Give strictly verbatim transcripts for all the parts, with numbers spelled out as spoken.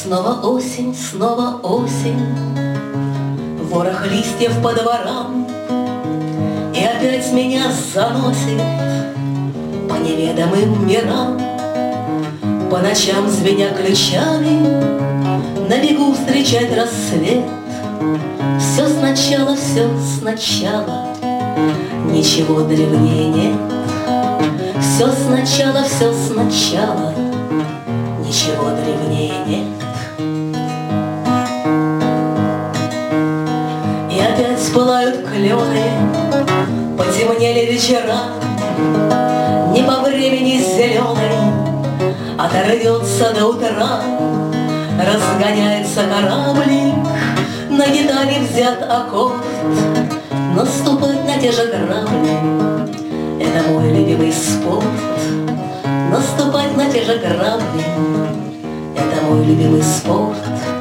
Снова осень, снова осень, ворох листьев по дворам, и опять меня заносит по неведомым мирам. По ночам звеня ключами, на бегу встречать рассвет. Все сначала, все сначала, ничего древнее нет. Все сначала, все сначала, ничего древнее нет. И опять пылают клены, потемнели вечера. Не по времени зеленой оторвется до утра. Разгоняется кораблик, на гитаре взят аккорд. Наступать на те же грабли — это мой любимый спорт. Наступать на те же грабли — это мой любимый спорт.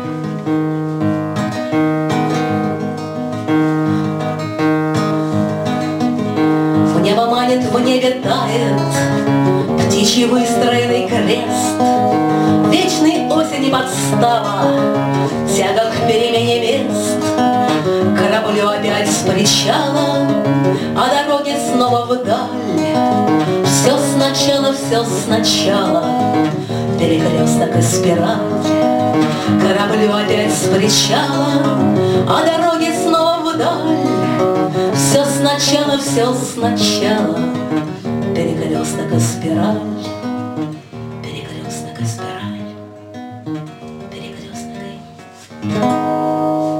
В небо манит, в небе тает птичий выстроенный крест. Вечной осени подстава, тяга к перемене мест. Кораблю опять с причала, а дороги снова вдаль. Все сначала, все сначала, перекресток и спираль. Кораблю опять с причала, а дороги снова вдаль. Все сначала, все сначала, перекресток и спираль.